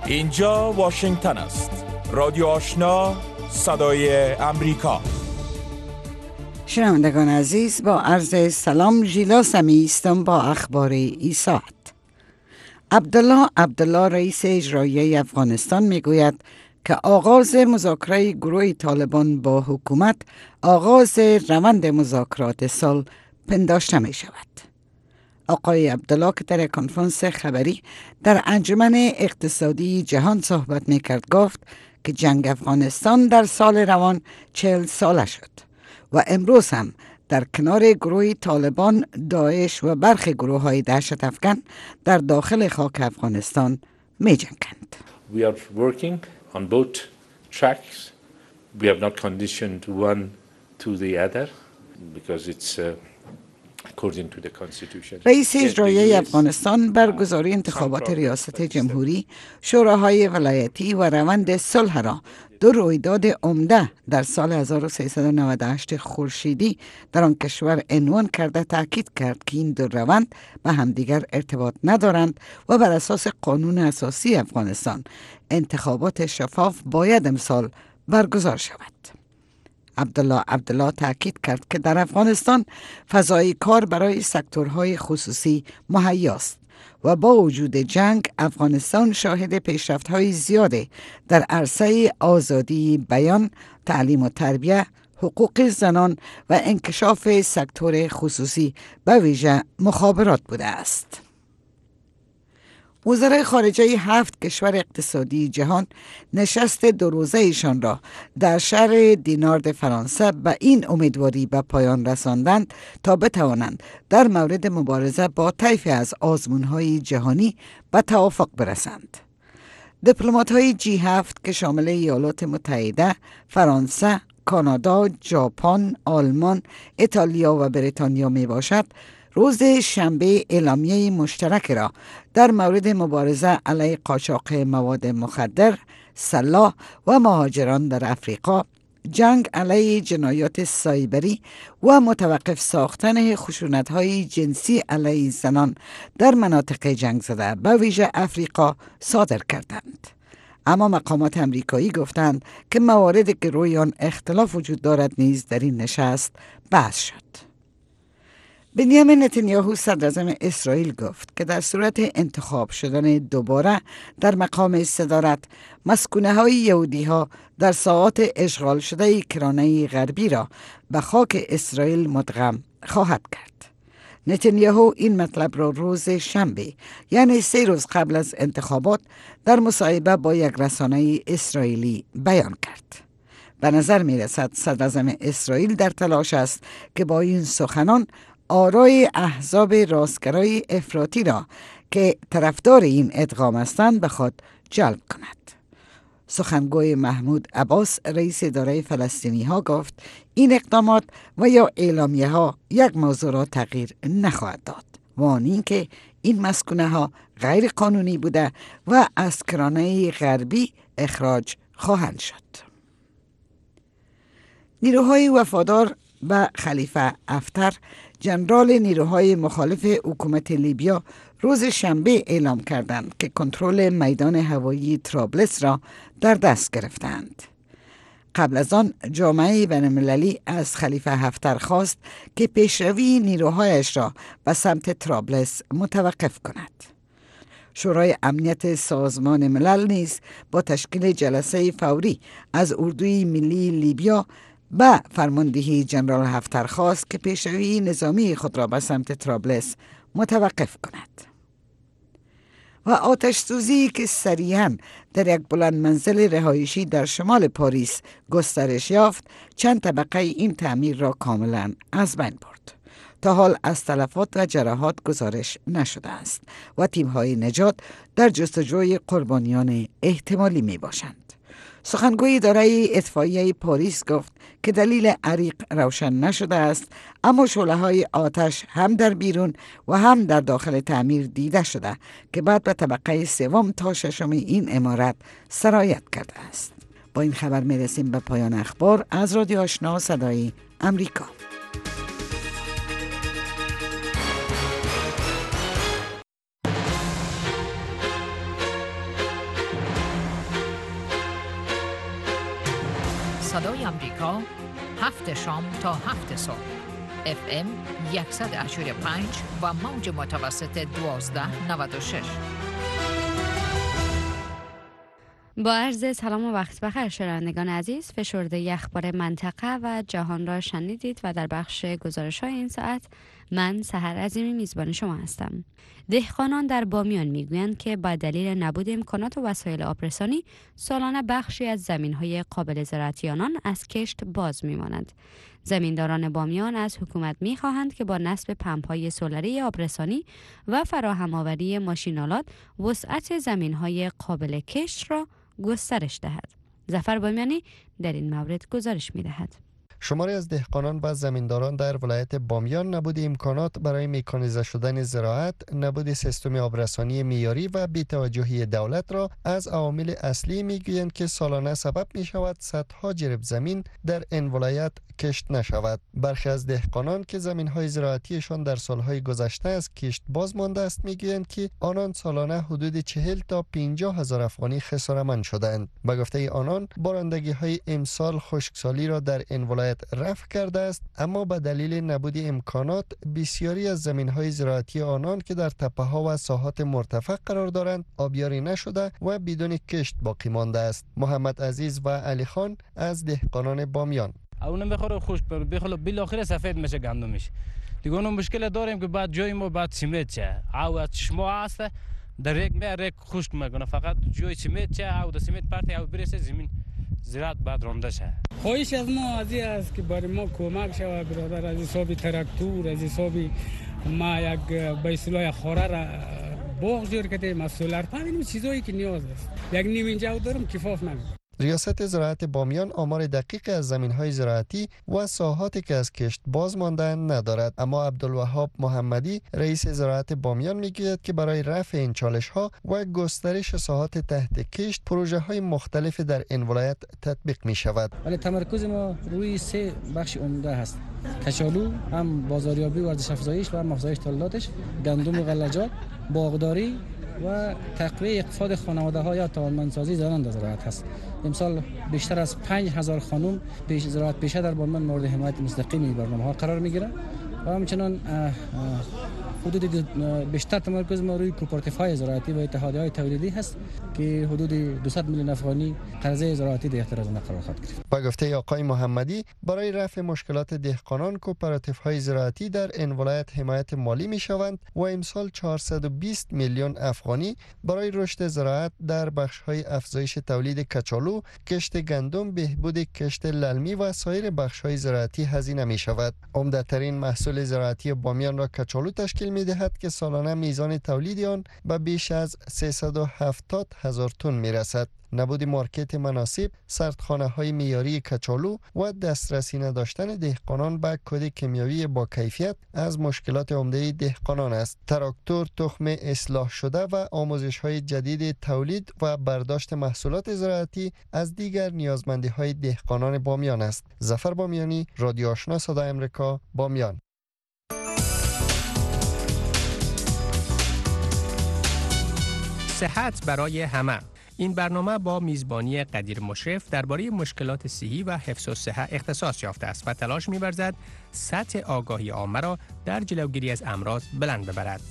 اینجا واشنگتن است. رادیو آشنا، صدای امریکا. شنوندگان عزیز، با عرض سلام، ژیلا سمی هستم با اخبار این ساعت. عبدالله رئیس اجرایی افغانستان میگوید که آغاز مذاکره گروه طالبان با حکومت آغاز روند مذاکرات صلح پنداشته می شود. آقای عبدالله که در کنفرانس خبری در انجمن اقتصادی جهان صحبت می کرد گفت که جنگ افغانستان در سال روان 40 ساله شد و امروز هم در کنار گروه طالبان، داعش و برخی گروه های دهشت افکن در داخل خاک افغانستان می جنگند. We are working on both tracks. We have not conditioned one to the other because it's according to the constitution. رئیس اجرایی افغانستان برگزاری انتخابات ریاست جمهوری، شوراهای ولایتی و روند صلح را دو رویداد عمده در سال 1398 خورشیدی در آن کشور عنوان کرده تاکید کرد که این دو روند به همدیگر ارتباط ندارند و بر اساس قانون اساسی افغانستان انتخابات شفاف باید امسال برگزار شود. عبدالله تاکید کرد که در افغانستان فضای کار برای سکتورهای خصوصی مهیاست و با وجود جنگ افغانستان شاهد پیشرفت‌های زیاده در عرصه آزادی بیان، تعلیم و تربیت، حقوق زنان و انکشاف سکتور خصوصی به ویژه مخابرات بوده است. وزرای خارجه 7 کشور اقتصادی جهان نشست 2 روزه ایشان را در شهر دینارد فرانسه به این امیدواری به پایان رساندند تا بتوانند در مورد مبارزه با طیفی از آزمون‌های جهانی به توافق برسند. دیپلمات‌های G7 که شامل ایالات متحده، فرانسه، کانادا، ژاپن، آلمان، ایتالیا و بریتانیا می باشد، روز شنبه اعلامیه مشترک را در مورد مبارزه علیه قاچاق مواد مخدر، سلاح و مهاجران در افریقا، جنگ علیه جنایات سایبری و متوقف ساختن خشونت‌های جنسی علیه زنان در مناطق جنگ زده به ویژه افریقا صادر کردند. اما مقامات امریکایی گفتند که مواردی که روی آن اختلاف وجود دارد نیز در این نشست بحث شد. بنیامین نتانیاهو صدراعظم اسرائیل گفت که در صورت انتخاب شدن دوباره در مقام صدارت، مسکونه های یهودی ها در ساحات اشغال شده کرانه غربی را به خاک اسرائیل مدغم خواهد کرد. نتانیاهو این مطلب را روز شنبه، یعنی 3 روز قبل از انتخابات، در مصاحبه با یک رسانه اسرائیلی بیان کرد. به نظر می رسد صدراعظم اسرائیل در تلاش است که با این سخنان آرای احزاب راستگرای افراطی را که طرفدار این ادغام هستند به خود جلب کند. سخنگوی محمود عباس رئیس اداره فلسطینی ها گفت این اقدامات و یا اعلامیه ها یک موضوع را تغییر نخواهد داد و آن این که این مسکونه ها غیر قانونی بوده و از کرانه غربی اخراج خواهند شد. نیروهای وفادار به خلیفه حفتر، جنرال نیروهای مخالف حکومت لیبیا، روز شنبه اعلام کردند که کنترل میدان هوایی طرابلس را در دست گرفتند. قبل از آن جامعه بین‌المللی از خلیفه حفتر خواست که پیشروی نیروهایش را به سمت طرابلس متوقف کند. شورای امنیت سازمان ملل نیز با تشکیل جلسه فوری از اردوی ملی لیبیا به فرماندهی جنرال حفتر خواست که پیشروی نظامی خود را به سمت طرابلس متوقف کند. و آتش سوزی که سریعاً در یک بلند منزل رهایشی در شمال پاریس گسترش یافت، چند طبقه این تعمیر را کاملاً از بین برد. تا حال از تلفات و جراحات گزارش نشده است و تیم‌های نجات در جستجوی قربانیان احتمالی می باشند. سخنگوی اداره اطفائیه پاریس گفت که دلیل حریق روشن نشده است، اما شعله‌های آتش هم در بیرون و هم در داخل تعمیر دیده شده که بعد به طبقه 3 تا 6 این عمارت سرایت کرده است. با این خبر میرسیم به پایان اخبار از رادیو آشنا صدای امریکا. صدای آمریکا 7 شام تا 7 صبح FM 185 و موج متوسط 1296. با عرض سلام و وقت بخیر شنوندگان عزیز، فشرده اخبار منطقه و جهان را شنیدید و در بخش گزارش‌های این ساعت من سحر عظیمی میزبان شما هستم. دهقانان در بامیان میگویند که با دلیل نبود امکانات و وسایل آبرسانی سالانه بخشی از زمین‌های قابل زراعتی آنان از کشت باز میمانند. زمینداران بامیان از حکومت می‌خواهند که با نصب پمپ‌های سولری آبرسانی و فراهم آوری ماشین‌آلات وسعت زمین‌های قابل کشت را گسترش دهد. ظفر بامیانی در این مورد گزارش می‌دهد. شماری از دهقانان و زمینداران در ولایت بامیان نبود امکانات برای مکانیزه شدن زراعت، نبود سیستم آبرسانی معیاری و بی‌توجهی دولت را از عوامل اصلی میگویند که سالانه سبب می شود صدها جریب زمین در این ولایت کشت نشود. برخی از دهقانان که زمین‌های زراعتیشان در سالهای گذشته از کشت باز مانده است میگویند که آنان سالانه حدود 40 تا 50 هزار افغانی خساره‌مند شدند. به گفته آنان بارندگی‌های امسال خشکسالی را در این ولایت رفع کرده است، اما به دلیل نبود امکانات بسیاری از زمین‌های زراعتی آنان که در تپه‌ها و ساحات مرتفع قرار دارند آبیاری نشده و بدون کشت باقی مانده است. محمد عزیز و علی خان از دهقانان بامیان: اونم بخوره خشک بخوره بالاخره سفید میشه گندمش. دیگه اون مشکل داریم که بعد جای ما بعد سیمت چه او چشما هست در یک میره خشک میکنه، فقط جای سیمت چه او د سیمت پارتی او برسه زمین زراعت بعد رونده شه. خواهش از ما از این است که برای ما کمک شود برادر، از حساب تراکتور، از حساب ما یک بیسلای خوره را باغ جور کردیم، از سولر پنل، چیزایی که نیاز است. یک نیم اینجا دارم کفاف نمیشه. ریاست زراعت بامیان آمار دقیق از زمین‌های زراعتی و ساحاتی که از کشت باز مانده‌اند ندارد، اما عبدالوهاب محمدی رئیس زراعت بامیان میگوید که برای رفع این چالش‌ها و گسترش ساحات تحت کشت پروژه‌های مختلف در این ولایت تطبیق می‌شود. ولی تمرکز ما روی 3 بخش عمده است: کچالو، هم بازاریابی ورزش افزایش و هم افزایش تولیداتش، گندم و غلجات، باغداری و تقویت اقتصاد خانواده‌ها یا توانمندسازی زنان در زراعت است. امسال بیشتر از 5000 خانم زراعت پیشه در بامیان مورد حمایت مستقیم برنامه‌ها قرار می‌گیرند و همچنان حدود بیشتر تمرکز ما روی کوپراتیف‌های زراعتی و اتحادیه‌های تولیدی هست که حدود 200 میلیون افغانی قرضه زراعتی در اختیار آنها قرار خواهد گرفت. با گفته آقای محمدی برای رفع مشکلات دهقانان کوپراتیف‌های زراعتی در این ولایت حمایت مالی می‌شوند و امسال 420 میلیون افغانی برای رشد زراعت در بخش‌های افزایش تولید کچالو، کشت گندم، بهبود کشت للمی و سایر بخش‌های زراعتی هزینه می‌شود. عمده‌ترین محصول زراعتی بامیان را کچالو تشکیل می‌دهد که سالانه میزان تولید آن به بیش از 370 هزار تن می‌رسد. نبود مارکت مناسب، سردخانه‌های معیاری کچالو و دسترسی نداشتن دهقانان به کود کیمیاوی با کیفیت از مشکلات عمده دهقانان است. تراکتور، تخم اصلاح شده و آموزش‌های جدید تولید و برداشت محصولات زراعتی از دیگر نیازمندی‌های دهقانان بامیان است. ظفر بامیانی، رادیو آشنا صدای آمریکا، بامیان. صحت برای همه. این برنامه با میزبانی قدیر مشرف درباره مشکلات صحی و حفظ الصحه اختصاص یافته است و تلاش می‌ورزد سطح آگاهی عامه را در جلوگیری از امراض بلند ببرد.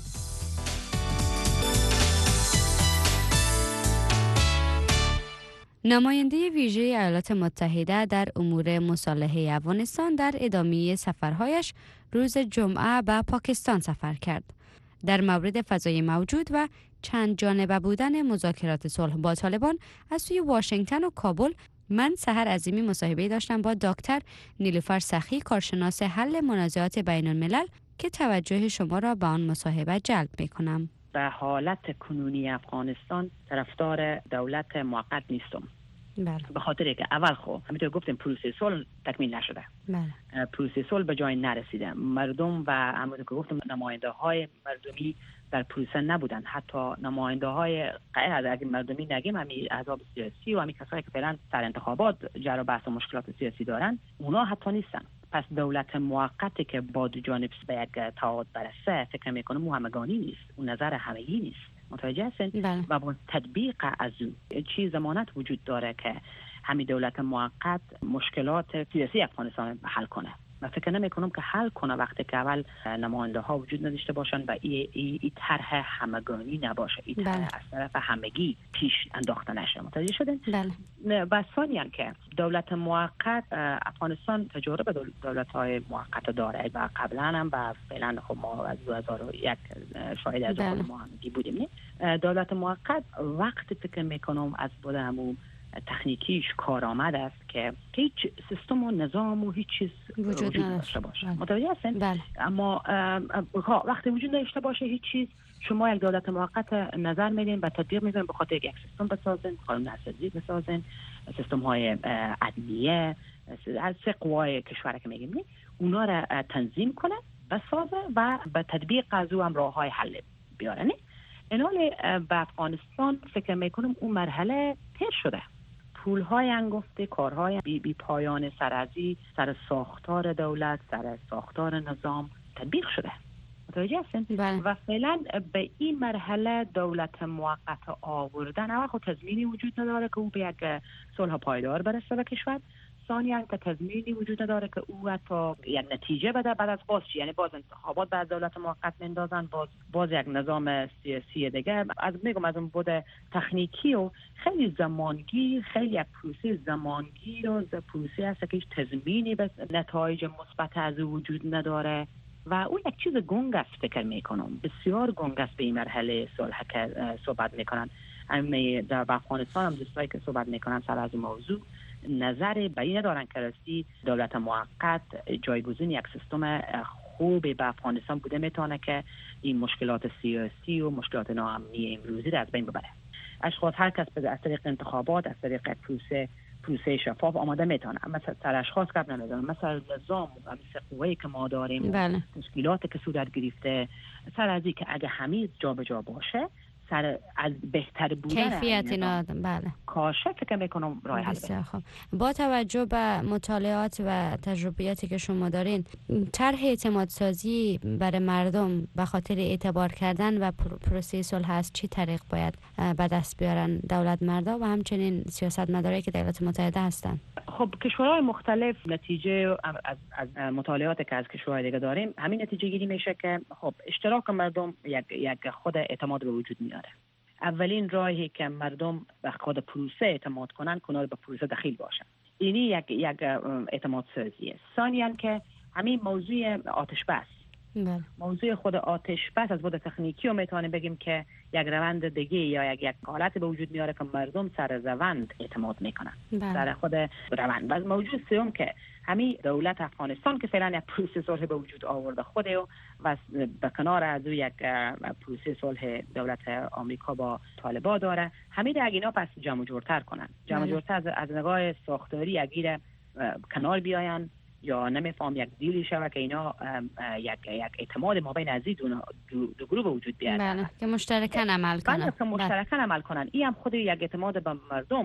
نماینده ویژه ایالات متحده در امور مصالحه افغانستان در ادامه سفرهایش روز جمعه به پاکستان سفر کرد. در مورد فضای موجود و چند جانبه بودن مذاکرات صلح با طالبان از سوی واشنگتن و کابل، من سحر عظیمی مصاحبه داشتم با دکتر نیلوفر سخی، کارشناس حل منازعات بین الملل، که توجه شما را به آن مصاحبه جلب می‌کنم. به حالت کنونی افغانستان طرفدار دولت موقت نیستم. بله. به خاطر که اول همینطور گفتیم پروسه صلح تکمیل نشده. بله. پروسه صلح به جای نرسیده. مردم و همونطور که گفتم نماینده های مردمی در پروسه نبودن. حتی نماینده های اگه مردمی نگیم همین احزاب سیاسی و همین کسایی که فعلا در انتخابات جر و بحث و مشکلات سیاسی دارن، اونا حتی نیستن. پس دولت موقتی که با دو جانب به یک تعهد برسه، فکر میکنم او همگانی نیست، اون نظر همگی نیست. متوجه هستین؟ بله. و با تطبیق از او چی ضمانت وجود داره که همین دولت موقت مشکلات سیاسی افغانستان حل کنه. من فکر نمی‌کنم که حل کنه وقتی که اول نماینده ها وجود نداشته باشن و این طرح همگانی نباشه، این طرح از طرف همگی پیش انداخته نشه. متوجه شدین؟ بله. و ثانیاً که دولت موقت، افغانستان تجربه دولت‌های موقت داره و قبلا هم و فعلا خب ما از 2001 شاهد از اون همگی بودیم. دولت موقت وقتی فکر می‌کنم از بود همون تکنیکیش کارآمد است که هیچ سیستم و نظام و هیچ چیز وجود نداشته باشه. متوجه هستین؟ بله. اما وقتی وجود نداشته باشه هیچ چیز، شما یک دولت موقت نظر میدین و تطبیق میکنین به خاطر یک سیستم بسازین، قانون اساسی بسازین، سیستم های عدلیه، از سه قوای کشور که میگیم اونا را تنظیم کنه، بسازه و به تطبیق از او هم راه های حل بیارن. این حال به افغانستان فکر میکنم اون مرحله تیر شده. پول‌های انگفته، کارهای بی پایان سرازی سر ساختار دولت، سر ساختار نظام تطبیق شده. متوجه هستین؟ و فعلا به این مرحله دولت موقت آوردن اول خود تضمینی وجود نداره که او به یک صلح پایدار برسه به کشور. ثانیاً که تضمینی وجود نداره که او حتی یک نتیجه بده بعد از باز چی، یعنی باز انتخابات بعد دولت موقت میندازن، باز یک نظام سیاسی دیگه. از اون بود تکنیکی و خیلی زمانگیر، خیلی یک پروسه زمانگیر و پروسه است که هیچ تضمینی به نتایج مثبت از وجود نداره و اون یک چیز گنگ است. فکر میکنم بسیار گنگ است به این مرحله صلح که صحبت میکنن. در افغانستان هم دوستایی که صحبت میکنن سر از موضوع نظر به این ندارن که راستی دولت موقت جایگزین یک سیستم خوب به افغانستان بوده میتونه که این مشکلات سیاسی و مشکلات ناامنی امروزی را از بین ببره. اشخاص هر کس از طریق انتخابات، از طریق پروسه شفاف آماده میتونه، اما سر اشخاص قبل نمیدونم مثلا نظام و مثل قوه‌ای که ما داریم، تشکیلاتی که صورت گرفته، سر از این که اگه همه جابجا باشه سر از بهتر بودن کیفیت اینا بله کاشه فکر میکنم راه حل بده. با توجه به مطالعات و تجربیاتی که شما دارین، طرح اعتماد سازی برای مردم به خاطر اعتبار کردن و پروسه صلح از چی طریق باید به دست بیارن دولت مردا و همچنین سیاستمدارایی که در ایالات متحده هستن؟ خب کشورهای مختلف نتیجه از مطالعاتی که از کشورهای دیگه داریم همین نتیجه گیری میشه که خب اشتراک مردم یک خود اعتماد به وجود میاره. اولین راهی که مردم به خود پروسه اعتماد کنن کنار به پروسه دخیل باشن، اینی یک اعتماد سازیه. ثانیاً که همین موضوع آتش بس، موضوع خود آتش بس از بود تکنیکی رو میتونیم بگیم که یک روند دیگه یا یک حالت به وجود میاره که مردم سر روند اعتماد میکنن، سر خود روند. و موضوع سوم که همین دولت افغانستان که فعلا یک پروسه صلح به وجود آورده خوده و به کنار از او یک پروسه صلح دولت آمریکا با طالبان داره، همین اینا پس جمع جورتر کنن، جمع جورتر از نگاه ساختاری اگه کنار بیاین یا نمیفهم یک دیلی شود که اینا یک اعتماد ما بین از دو گروه وجود بیارن. بله که مشترکاً عمل کنن. که مشترکاً عمل کنن. این هم خود یک اعتماد به مردم،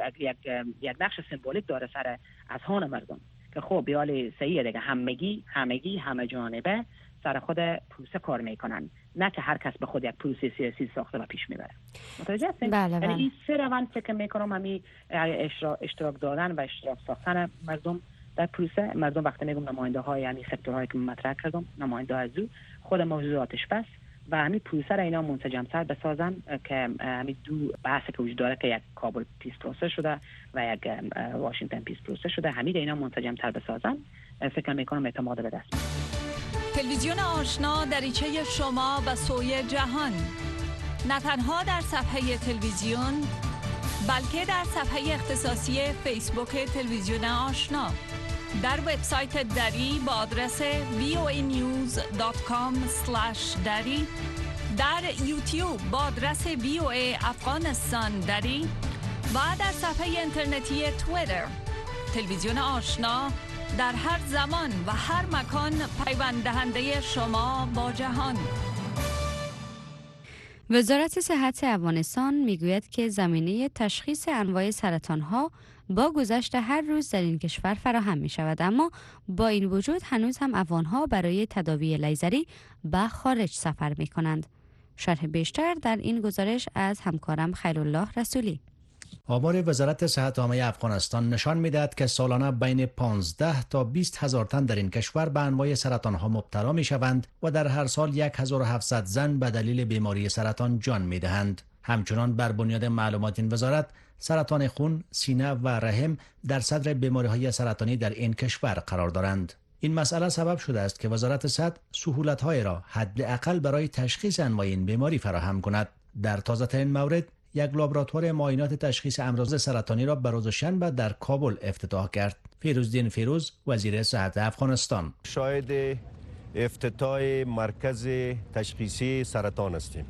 یک نقش سمبولیک داره سر اذهان مردم که خب بیال صحیح دیگه همگی همه جانبه سر خود پروسه کار میکنن، نه که هر کس به خود یک پروسه سیاسی ساخته و پیش میبره. متوجه هستین؟ بله. این سه روند فکر میکنم همین اشتراک دادن و اشتراک ساختن مردم در پروسه. مردم وقتی میگم نماینده های یعنی سکتورهایی که مطرح کردم، نماینده از او خود موضوع آتش بس و همین پروسه را اینا منسجم‌تر بسازن که همین دو بحثی که وجود داره که یک کابل پیس پروسه شده و یک واشنگتن پیس پروسه شده، همین اینا منسجم‌تر بسازن، فکر میکنم اعتماد به دست میاد. تلویزیون آشنا دریچه شما به سوی جهان، نه تنها در صفحه تلویزیون بلکه در صفحه اختصاصی فیسبوک تلویزیون آشنا، در وبسایت دری با آدرس voanews.com/dari، در یوتیوب با آدرس VOA افغانستان دری و در صفحه اینترنتی توییتر. تلویزیون آشنا در هر زمان و هر مکان پیوند دهنده شما با جهان. وزارت صحت افغانستان میگوید که زمینه تشخیص انواع سرطان‌ها با گذشت هر روز در این کشور فراهم می شود، اما با این وجود هنوز هم افغان‌ها برای تداوی لیزری به خارج سفر می کنند. شرح بیشتر در این گزارش از همکارم خیرالله رسولی. آمار وزارت صحت عامه افغانستان نشان می‌دهد که سالانه بین 15 تا 20 هزار تن در این کشور به انواع سرطان‌ها مبتلا می‌شوند و در هر سال 1700 زن به دلیل بیماری سرطان جان می‌دهند. همچنان بر بنیاد معلومات این وزارت، سرطان خون، سینه و رحم در صدر بیماری‌های سرطانی در این کشور قرار دارند. این مسئله سبب شده است که وزارت صحت سهولت‌های را حداقل برای تشخیص انواع این بیماری فراهم کند. در تازه‌ترین مورد، یک لابراتوار معاینات تشخیص امراض سرطانی را به روز شنبه در کابل افتتاح کرد. فیروزدین فیروز، وزیر صحت افغانستان: شاهد افتتاح مرکز تشخیصی سرطان هستیم.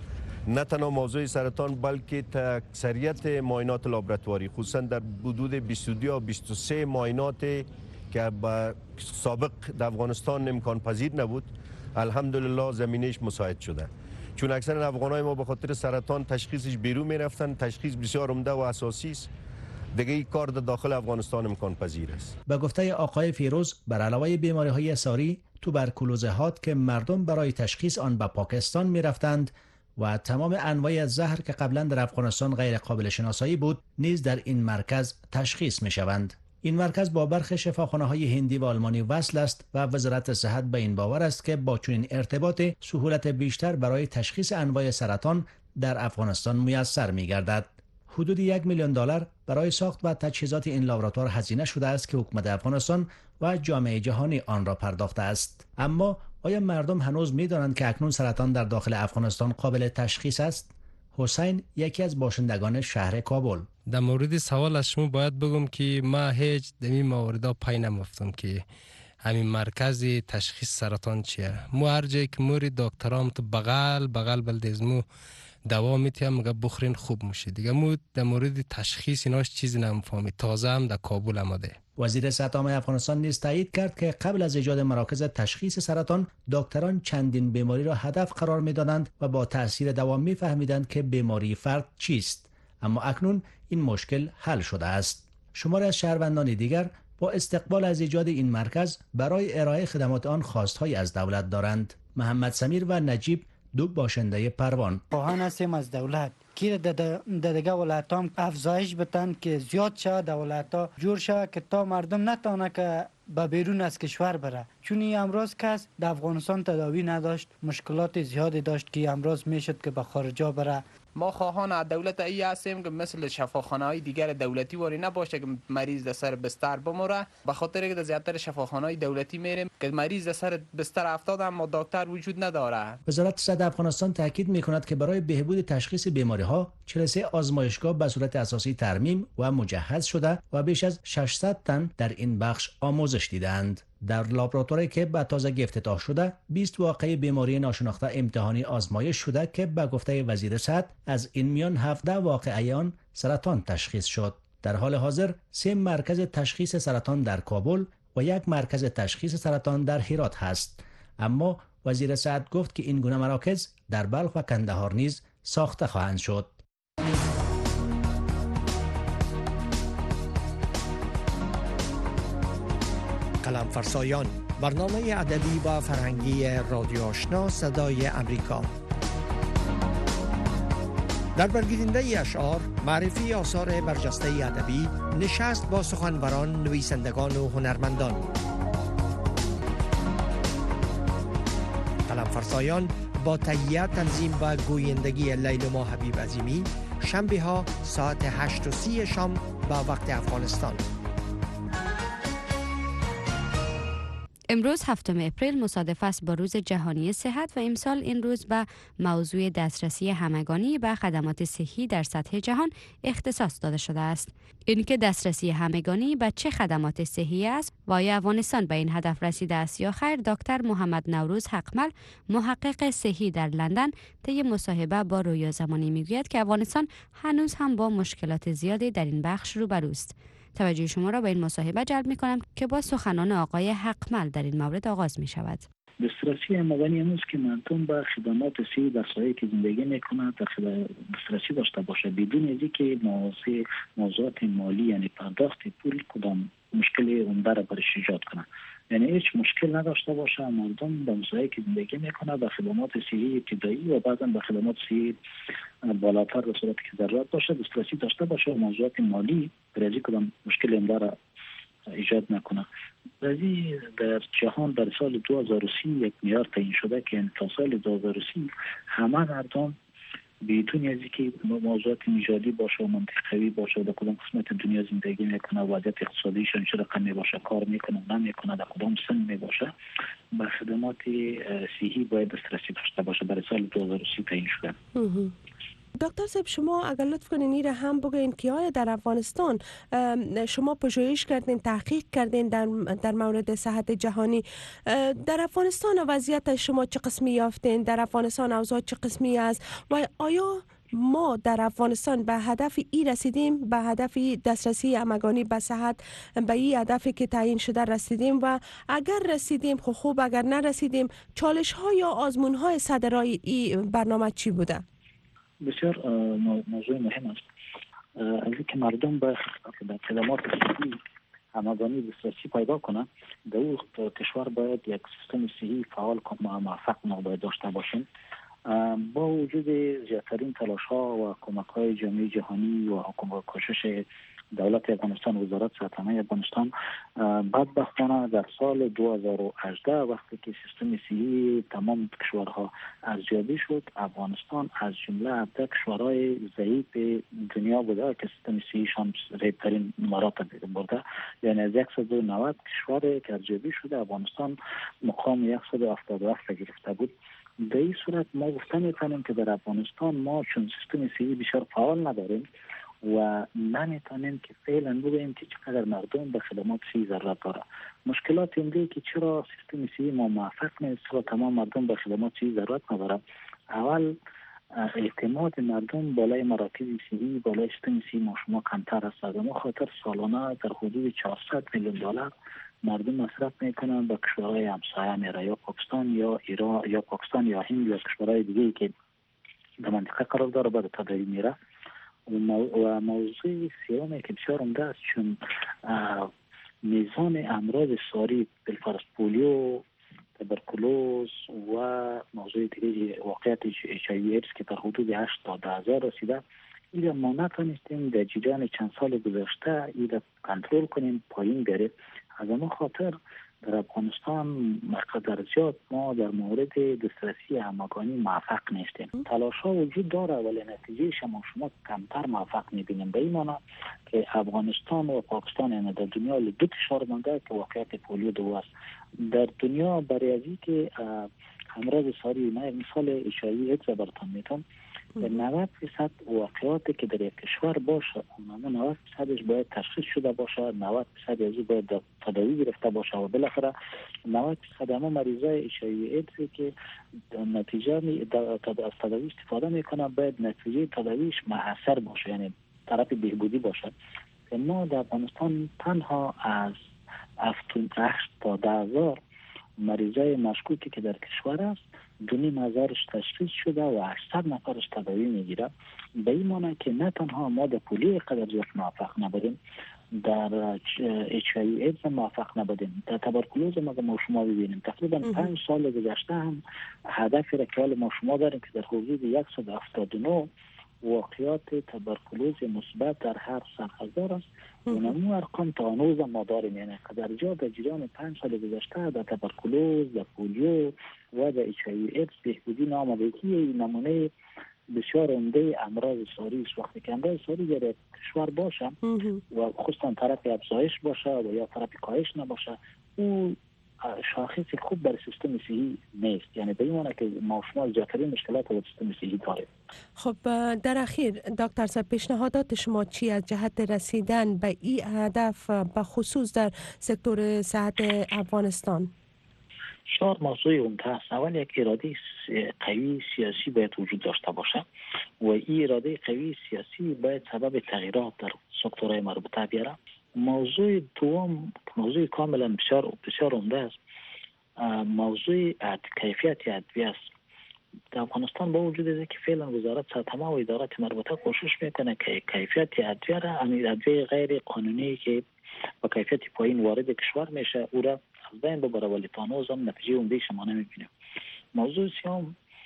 نه تنها موضوع سرطان بلکه اکثریت معاینات لابراتواری، خصوصا در حدود 22 یا 23 معاینات که با سابق در افغانستان امکان پذیر نبود، الحمدلله زمینش مساعد شده. چون اکثر افغانای ما به خاطر سرطان تشخیصش بیرون میرفتن، تشخیص بسیار عمده و اساسی است. دیگه این کار در داخل افغانستان امکان پذیر است. به گفته آقای فیروز، بر علاوه بیماری‌های ساری، توبرکولوز هات که مردم برای تشخیص آن به پاکستان میرفتند و تمام انواع زهر که قبلا در افغانستان غیر قابل شناسایی بود، نیز در این مرکز تشخیص میشوند. این مرکز با برخی شفاخانه‌های هندی و آلمانی وصل است و وزارت صحت به این باور است که با چنین ارتباط سهولت بیشتر برای تشخیص انواع سرطان در افغانستان میسر می‌گردد. حدود $1 میلیون برای ساخت و تجهیزات این لابراتوار هزینه شده است که حکومت افغانستان و جامعه جهانی آن را پرداخته است. اما آیا مردم هنوز می‌دانند که اکنون سرطان در داخل افغانستان قابل تشخیص است؟ حسین، یکی از باشندگان شهر کابل: در مورد سوال از شما باید بگم که ما هیچ در این موارد پای نمفتم که همین مرکز تشخیص سرطان چیه. مو هر جایی که موری دکترام تو بغل بلدیزمو دوا میتیم مگه بخورین خوب میشه. دیگه مو در مورد تشخیص ایناش چیزی نمیفهمی. تازه هم در کابل آمده. وزیر صحت عامه افغانستان نیز تایید کرد که قبل از ایجاد مراکز تشخیص سرطان، دکتران چندین بیماری را هدف قرار میدادند و با تاثیر دوام میفهمیدند که بیماری فرد چیست. اما اکنون این مشکل حل شده است. شماری از شهروندان دیگر با استقبال از ایجاد این مرکز برای ارائه خدمات آن خواستهایی از دولت دارند. محمد سمیر و نجیب، دو باشنده پروان: خواهان هستیم از دولت که در دیگه ولایت هم افزایش بتن که زیاد شه، دولت ها جور شه که تا مردم نتونه که به بیرون از کشور بره. چون امروز کس در افغانستان تداوی نداشت، مشکلات زیادی داشت که امروز میشد که به خارجا بره. ما خواهان از دولت ای هستیم که مثل شفاخانه های دیگر دولتی واری نباشه که مریض در سر بستر بموره. به خاطر که در زیادتر شفاخانه های دولتی میریم که مریض در سر بستر افتاد اما دکتر وجود نداره. وزارت صحت افغانستان تاکید میکند که برای بهبود تشخیص بیماری ها 43 آزمایشگاه به صورت اساسی ترمیم و مجهز شده و بیش از 600 تن در این بخش آموزش دیدند. در لابراتواری که به تازگی افتتاح شده، 20 واقعه بیماری ناشناخته امتحانی آزمایش شده که به گفته وزیر صحت از این میان 17 واقعه آن سرطان تشخیص شد. در حال حاضر 3 مرکز تشخیص سرطان در کابل و 1 مرکز تشخیص سرطان در هرات هست. اما وزیر صحت گفت که این گونه مراکز در بلخ و کندهار نیز ساخته خواهند شد. قلم فرسایان، برنامه ادبی و فرهنگی رادیو آشنا صدای امریکا. در برگزیدنده اشعار، معرفی آثار برجسته ادبی، نشست با سخنوران، نویسندگان و هنرمندان. قلم فرسایان با تهیه، تنظیم و گویندگی لیلما حبیب عظیمی، شنبه ها ساعت 8:30 شام با وقت افغانستان. امروز 7 اپریل مصادف است با روز جهانی صحت و امسال این روز به موضوع دسترسی همگانی به خدمات صحی در سطح جهان اختصاص داده شده است. اینکه دسترسی همگانی به چه خدمات صحی است و آیا افغانستان به این هدف رسیده است یا خیر، دکتر محمد نوروز حقمل، محقق صحی در لندن، طی مصاحبه با رویا زمانی میگوید که افغانستان هنوز هم با مشکلات زیادی در این بخش روبروست. توجه شما را به این مصاحبه جلب می کنم که با سخنان آقای حقمل در این مورد آغاز می شود. دسترسی همگانی امروز که مردم به خدمات صحی در ساحلی که زندگی میکنند دسترسی داشته باشه بدون از اینکه موضوعات مالی یعنی پرداخت پول کدام مشکل عمده را برش ایجاد کنه، یعنی هیچ مشکل نداشته باشه مردم در ساحلی که زندگی میکنه به خدمات صحی ابتدایی و بعداً به خدمات صحی بالاتر به صورتی که ضرورت باشه، دسترسی داشته باشه و موضوعات مالی برای کدام مشکل این داره ایجاد نکنه. بعضی در جهان در سال 2030 یک میلیارد تعیین شده که تا سال 2030 همه مردم بدون از اینکه موضوعات نژادی باشه و منطقوی باشه در کدام قسمت دنیا زندگی میکنه، وضعیت اقتصادیشون چه رقم میباشه، کار میکنه نمیکنه، در کدام سن میباشه، به خدمات صحی باید دسترسی داشته باشه. برای سال 2030 تعیین شده. دکتر صاحب، شما اگر لطف کنین این هم بگوین که آیا در افغانستان شما پژوهش کردین، تحقیق کردین در مورد صحت جهانی، در افغانستان وضعیت شما چه قسمی یافتین؟ در افغانستان اوضاع چه قسمی است و آیا ما در افغانستان به هدف ای رسیدیم، به هدف دسترسی همگانی به صحت، به این هدفی که تعیین شده رسیدیم و اگر رسیدیم خوب، اگر نرسیدیم چالش ها یا آزمون های صدرای این برنامه چی بوده؟ بسیار موضوع مهم است. از اینکه مردم به خدمات صحی همگانی دسترسی پیدا کنند، در اون کشور باید یک سیستم صحی فعال موفق ما باید داشته باشیم. با وجود زیادترین تلاش ها و کمک های جامعه جهانی و کوشش دولت افغانستان، وزارت صحت عامه افغانستان، بدبختانه در سال 2018 وقتی که سیستم صحی تمام کشورها ارزیابی شد، افغانستان از جمله 17 کشورهای ضعیف دنیا بوده که سیستم صحیشان ضعیفترین نمرات برده. یعنی از 190 کشور که ارزیابی شده افغانستان مقام 177 گرفته بود. در این صورت ما گفته میتونیم که در افغانستان ما چون سیستم صحی بسیار فعال نداریم و نمیتونیم که فعلا بگوییم که چقدر مردم به خدمات صحی ضرورت داره. مشکلات اینه که چرا سیستم صحی ما موفق نیست، چرا تمام مردم به خدمات صحی ضرورت نداره. اول اعتماد مردم بالای مراکز صحی، بالای سیستم صحی ما شما کمتر است. از ما خاطر سالانه در حدود 400 میلیون دلار مردم مصرف میکنن به کشورهای همسایه میره، یا پاکستان یا ایران یا پاکستان یا هند یا کشورهای دیگه که در منطقه قرار داره به تداوی میره. و موضوع سیومه که بسیار عمده است چون میزان امراض ساری بالفرض پولیو، تبرکلوز و موضوع دیگه واقعیت HIV ایدز که در حدود 8 تا 10,000 رسیده، این ما نتونستیم در جریان چند سال گذشته این کنترل کنیم، پایین بیاریم. از اما خاطر در افغانستان مقدار زیاد ما در مورد دسترسی همگانی موفق نیستیم. تلاش ها وجود داره ولی نتیجه شما کمتر موفق میبینیم. به این معنی که افغانستان و پاکستان یعنی در دنیا دو کشور مانده که واقعیت پولیو دو است. در دنیا برای ازی که امراض ساری مثال HIV ایدز براتون میتونم، در 90% واقعاتی که در یک کشور باشه اونم 90%ش باید تشخیص شده باشه، 90% از او باید تداوی گرفته باشه و بالاخره 90% همه مریضای HIV ایدز که نتیجه از تداوی استفاده میکنن باید نتیجه تداویش مؤثر باشه، یعنی طرف بهبودی باشه. ما در افغانستان تنها از 8 تا 10,000 مریضای مشکوکی که در کشور است 2,500 تشخیص شده و 800 نفرش تداوی میگیره. به این معنی که نه تنها ما در پولیو قدر زیاد موفق نبودیم، در HIV ایدز موفق نبودیم، در تبرکلوز ما شما ببینیم تقریبا 5 سال گذشته هم هدفی را که ما شما داریم که در حدود 179 واقعات تبرکلوز مثبت در هر 100,000 است. اونمو ارقام تا هنوز ما داریم، یعنی قدر جا در جریان 5 سال گذشته در تبرکلوز، در پولیو و در HIV ایدز بهبودی نامده که نمونه بسیار عمده امراض ساری است. وقتی که امراض ساری در کشور باشه و خصوصا طرف افزایش باشه و یا طرف کاهش نباشه، او شاخص خوب بر سیستم صحی نیست. یعنی به این معنی که ما شما زیادترین مشکلات با سیستم صحی داریم. خب در اخیر دکتر صاحب پیشنهادات شما چی از جهت رسیدن به این هدف به خصوص در سکتور صحت افغانستان؟ 4 موضوع عمده است. اول یک اراده قوی سیاسی باید وجود داشته باشه و این اراده قوی سیاسی باید سبب تغییرات در سکتورهای مربوطه بیاره. موضوع دوم موضوع کاملا بسیار عمده است، موضوع کیفیت ادویه است. در افغانستان با وجود از که فعلا وزارت صحت عامه و ادارات مربوطه کوشش میکنه که کیفیت ادویه را، ادویه غیر قانونی که با کیفیت پایین وارد کشور میشه او را از بین ببره، ولی تا هنوز هم نتیجه عمده شما نمیبینیم. موضوع سوم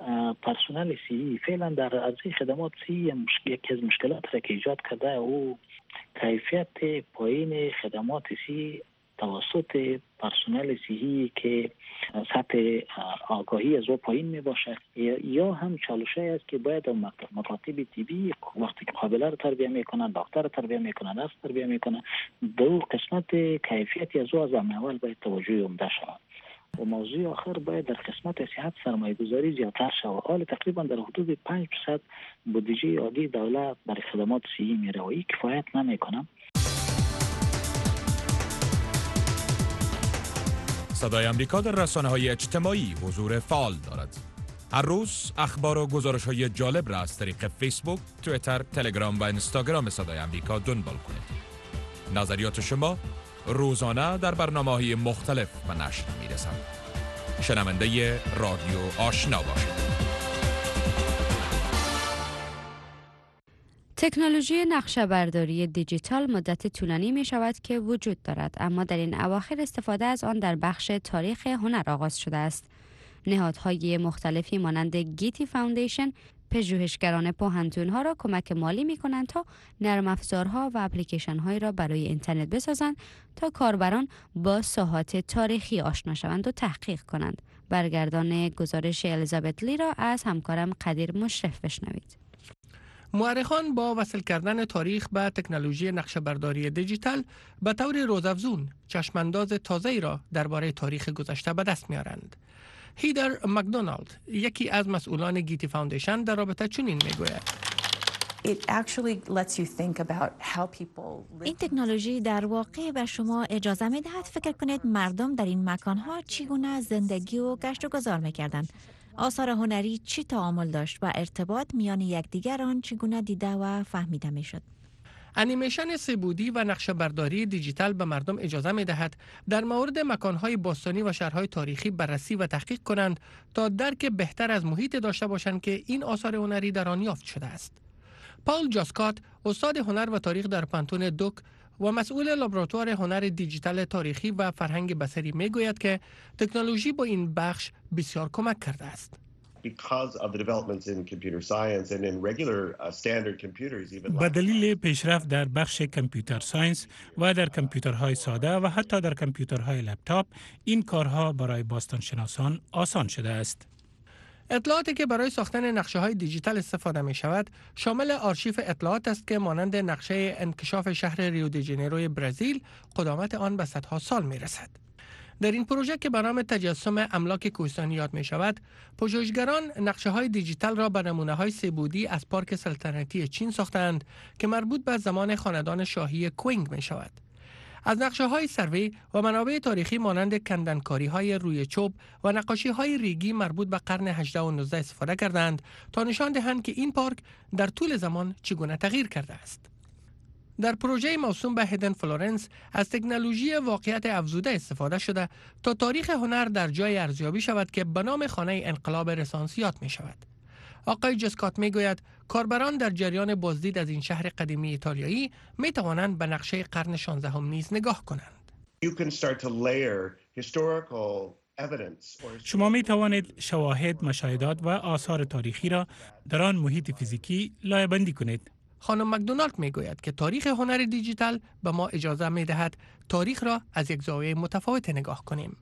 پرسنل صحی فعلا در عرضه خدمات صحی یکی از مشکلات را که ایجاد کرده او کیفیت پایین خدمات صحی توسط پرسنل صحی که سطح آگاهی از او پایین می باشد یا هم چالشی است که باید مکاتب طبی وقتی که قابله رو تربیه میکنن، دکتر رو تربیه میکنن، نرس تربیه میکنن، دو قسمت کیفیتی از او از اول باید توجه عمده شود. و موضوع آخر باید در قسمت صحت سرمایه گذاری زیادتر شود. حال تقریبا در حدود 5% بودجه عادی دولت برای خدمات صحی میره و این کفایت نمیکنه. صدای امریکا در رسانه‌های اجتماعی حضور فعال دارد. هر روز اخبار و گزارش‌های جالب را از طریق فیسبوک، توییتر، تلگرام و اینستاگرام صدای امریکا دنبال کنید. نظریات شما روزانه در برنامه‌های مختلف و نشر می‌رسد. شنونده رادیو آشنا باشید. تکنولوژی نقشه‌برداری دیجیتال مدت طولانی می شود که وجود دارد، اما در این اواخر استفاده از آن در بخش تاریخ هنر آغاز شده است. نهادهای مختلفی مانند گیتی فاوندیشن پژوهشگران پوهنتون‌ها را کمک مالی می‌کنند تا نرم افزارها و اپلیکیشن‌هایی را برای اینترنت بسازند تا کاربران با ساحات تاریخی آشنا شوند و تحقیق کنند. برگردان گزارش الیزابت لی را از همکارم قدیر مشرف بشنوید. مورخان با وصل کردن تاریخ به تکنولوژی نقشه‌برداری دیجیتال به طور روزافزون چشمانداز تازه‌ای را درباره تاریخ گذشته به دست می‌آورند. هیدر مکدونالد، یکی از مسئولان گیتی فاوندیشن، در رابطه چنین میگوید: این تکنولوژی در واقع به شما اجازه می‌دهد فکر کنید مردم در این مکان‌ها چگونه زندگی و گشت و گذار می‌کردند. آثار هنری چی تعامل داشت و ارتباط میان یکدیگر آن چگونه دیده و فهمیده میشد. انیمیشن سه‌بعدی و نقشه‌برداری دیجیتال به مردم اجازه می‌دهد در مورد مکان‌های باستانی و شهرهای تاریخی بررسی و تحقیق کنند تا درک بهتر از محیط داشته باشند که این آثار هنری در آن یافت شده است. پاول جاسکات، استاد هنر و تاریخ در پانتون دوک و مسئول لابراتوار هنر دیجیتال تاریخی و فرهنگ بصری میگوید که تکنولوژی با این بخش بسیار کمک کرده است. به دلیل پیشرفت در بخش کامپیوتر ساینس و در کامپیوترهای ساده و حتی در کامپیوترهای لپتاپ این کارها برای باستانشناسان آسان شده است. اطلاعاتی که برای ساختن نقشه‌های دیجیتال استفاده می شود شامل آرشیو اطلاعات است که مانند نقشه انکشاف شهر ریو دی ژانیروی برزیل قدامت آن به صدها سال می رسد. در این پروژه که به نام تجسم املاک کوهستانی یاد می شود، پژوهشگران نقشه‌های دیجیتال را به نمونه‌های سه‌بعدی از پارک سلطنتی چین ساختند که مربوط به زمان خاندان شاهی کوینگ می شود. از نقشه‌های سروی و منابع تاریخی مانند کندنکاری‌های روی چوب و نقاشی‌های ریگی مربوط به قرن 18 و 19 استفاده کردند تا نشان دهند که این پارک در طول زمان چگونه تغییر کرده است. در پروژه موسوم به هیدن فلورنس از تکنولوژی واقعیت افزوده استفاده شده تا تاریخ هنر در جای ارزیابی شود که به نام خانه انقلاب رنسانس یاد می شود. آقای جسکات می گوید کاربران در جریان بازدید از این شهر قدیمی ایتالیایی می توانند به نقشه قرن 16 هم نیز نگاه کنند. شما می توانید شواهد، مشاهدات و آثار تاریخی را در آن محیط فیزیکی لایه‌بندی کنید. خانم مکدونالد می گوید که تاریخ هنر دیجیتال به ما اجازه می دهد تاریخ را از یک زاویه متفاوت نگاه کنیم.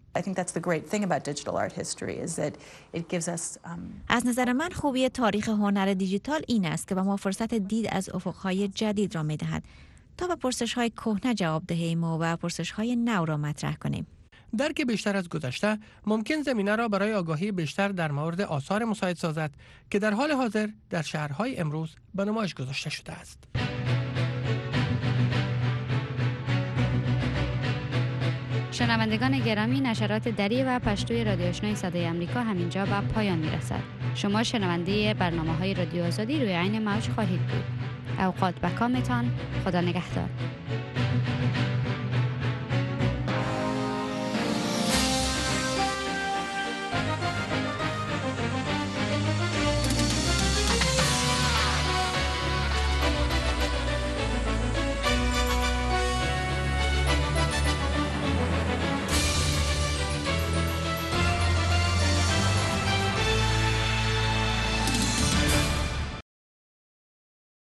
از نظر من خوبی تاریخ هنر دیجیتال این است که به ما فرصت دید از افقهای جدید را می دهد تا به پرسش‌های کهنه جواب دهیم و پرسش‌های نو را مطرح کنیم. درک بیشتر از گذشته ممکن زمینه را برای آگاهی بیشتر در مورد آثار مساعد سازد که در حال حاضر در شهرهای امروز به نمایش گذاشته شده است. شنوندگان گرامی، نشرات دری و پشتوی رادیو آشنای صدای آمریکا همینجا به پایان میرسد. شما شنونده برنامه‌های رادیو آزادی روی عین موج خواهید بود. اوقات بکامتان. خدا نگهدار.